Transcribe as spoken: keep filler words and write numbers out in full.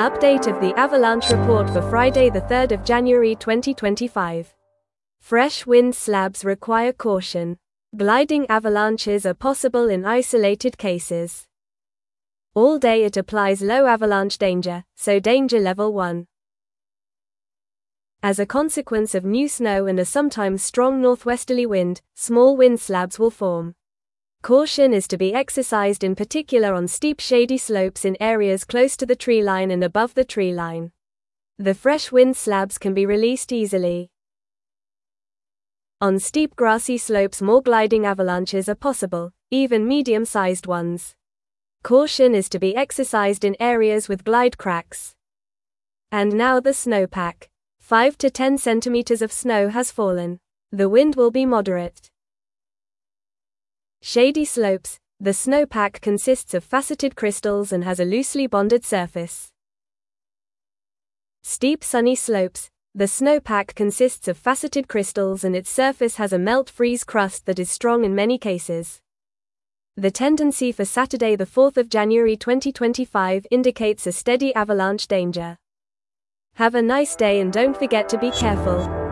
Update of the avalanche report for Friday the third of January twenty twenty-five. Fresh wind slabs require caution. Gliding avalanches are possible in isolated cases. All day it applies low avalanche danger, so danger level one. As a consequence of new snow and a sometimes strong northwesterly wind, small wind slabs will form. Caution is to be exercised in particular on steep shady slopes in areas close to the tree line and above the tree line. The fresh wind slabs can be released easily. On steep grassy slopes more gliding avalanches are possible, even medium-sized ones. Caution is to be exercised in areas with glide cracks. And now the snowpack. five to ten centimeters of snow has fallen. The wind will be moderate. Shady slopes. The snowpack consists of faceted crystals and has a loosely bonded surface. Steep sunny slopes. The snowpack consists of faceted crystals and its surface has a melt-freeze crust that is strong in many cases. The tendency for Saturday the fourth of January twenty twenty-five indicates a steady avalanche danger. Have a nice day and don't forget to be careful.